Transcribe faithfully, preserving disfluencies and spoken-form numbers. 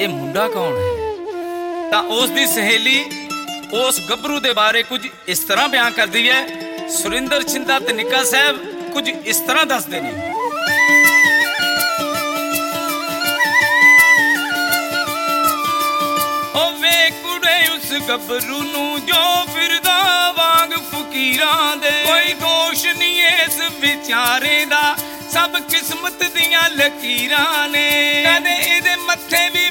ਇਹ ਮੁੰਡਾ ਕੌਣ ਹੈ? ਤਾਂ ਉਸ ਦੀ ਸਹੇਲੀ ਉਸ ਗੱਭਰੂ ਦੇ ਬਾਰੇ ਕੁਝ ਇਸ ਤਰ੍ਹਾਂ ਬਿਆਨ ਕਰਦੀ ਹੈ। ਸੁਰਿੰਦਰ ਛਿੰਦਾ ਤੇ ਨਿੱਕਾ ਸਾਹਿਬ ਕੁਝ ਇਸ ਤਰ੍ਹਾਂ ਦੱਸਦੇ ਨੇ। ਓ ਵੇ ਕੁੜੇ ਉਸ ਗੱਭਰੂ ਨੂੰ ਜੋ ਫਿਰਦਾ ਵਾਂਗ ਫਕੀਰਾਂ ਦੇ, ਕੋਈ ਦੋਸ਼ ਨਹੀਂ ਇਸ ਵਿਚਾਰੇ ਦਾ, ਸਭ ਕਿਸਮਤ ਦੀਆਂ ਲਕੀਰਾਂ ਨੇ। ਕਦੇ ਇਹਦੇ ਮੱਥੇ ਵੀ